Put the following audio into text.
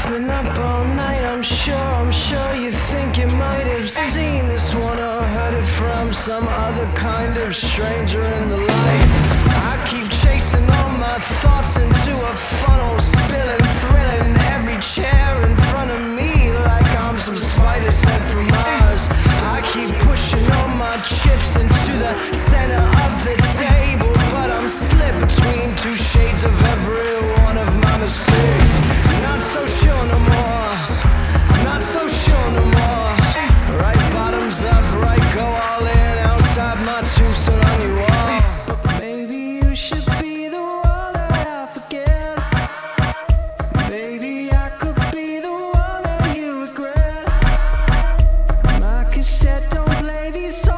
been up all night, I'm sure you think you might have seen this one or heard it from some other kind of stranger in the light. I keep chasing all my thoughts into a funnel, spilling, thrilling every chair in front of me like I'm some spider sent from Mars. I keep pushing all my chips into the center of the table, but I'm split between two shades of every one of my mistakes. Not so sure no more, not so sure no more. Right bottoms up, right go all in, outside my tombstone on your wall. But maybe you should be the one that I forget. Maybe I could be the one that you regret. My cassette don't play these songs